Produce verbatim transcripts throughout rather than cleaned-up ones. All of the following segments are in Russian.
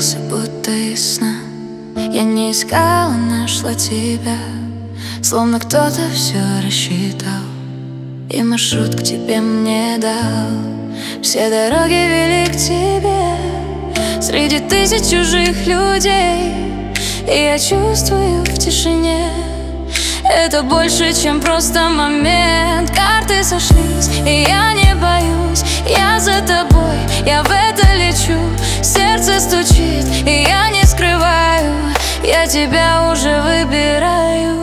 появился будто из сна. Я не искала, нашла тебя, словно кто-то все рассчитал и маршрут к тебе мне дал. Все дороги вели к тебе среди тысяч чужих людей, и я чувствую в тишине это больше, чем просто момент. Карты сошлись, и я не боюсь. Я за тобой, я в это лечу. Сердце стучит, и я не скрываю. Я тебя уже выбираю.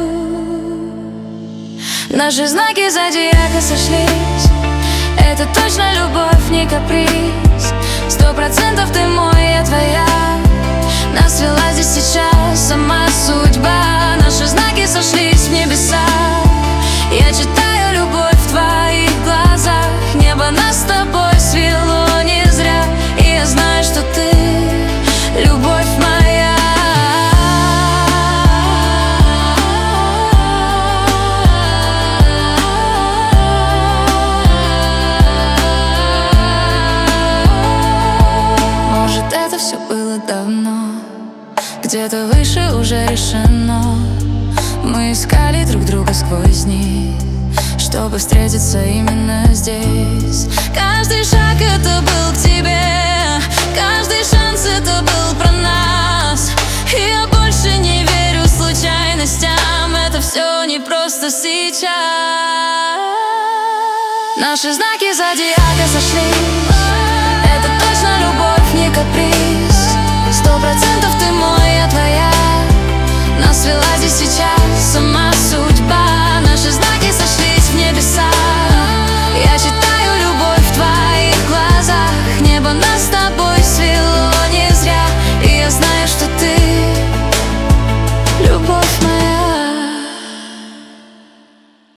Наши знаки зодиака сошлись. Это точно любовь, не каприз. Сто процентов ты мой, я твоя. Нас свела здесь сейчас сама судьба. Наши знаки сошлись в небеса. Я читаю любовь в твоих глазах. Небо нас с тобой свело не зря. И я знаю, что ты любовь моя. Может, это все было давно, где-то выше уже решено. Мы искали друг друга сквозь дни, чтобы встретиться именно здесь. Каждый шаг это был к тебе, каждый шанс это был про нас. И я больше не верю случайностям. Это все не просто сейчас. Наши знаки зодиака сошлись. Это точно любовь, не каприз.